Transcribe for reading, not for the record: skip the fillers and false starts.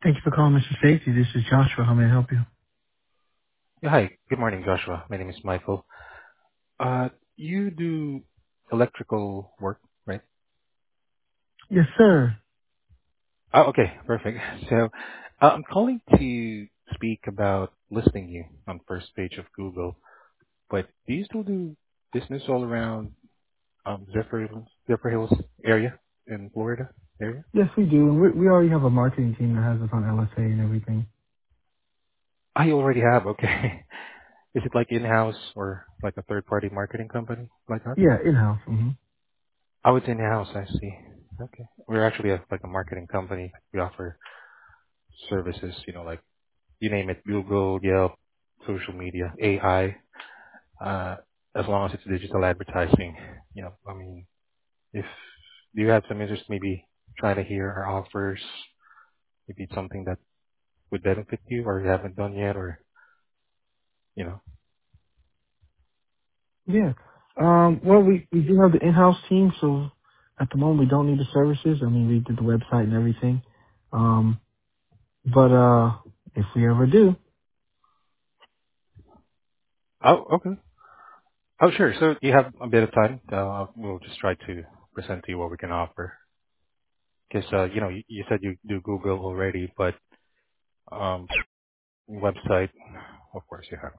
Thank you for calling Mr. Safety. This is Joshua. How may I help you? Yeah, hi. Good morning, Joshua. My name is Michael. You do electrical work, right? Yes, sir. Oh, okay, perfect. So, I'm calling to speak about listing you on first page of Google. But do you still do business all around Zephyr Hills area in Florida area? Yes, we do. And we already have a marketing team that has us on LSA and everything. I already have. Okay. Is it like in-house or like a third-party marketing company like that? Yeah, in-house. Mm-hmm. Oh, it's in-house. I see. Okay. We're actually like a marketing company. We offer services, like you name it, Google, Yelp, social media, AI, uh, as long as it's digital advertising. I mean, if you have some interest, maybe trying to hear our offers, maybe it's something that would benefit you or you haven't done yet, or, you know. Yeah. Well, we do have the in-house team, so at the moment we don't need the services. I mean, we did the website and everything. But if we ever do, Oh, okay. Oh, sure. So you have a bit of time. We'll just try to present to you what we can offer. Because, you said you do Google already, but website, of course you have.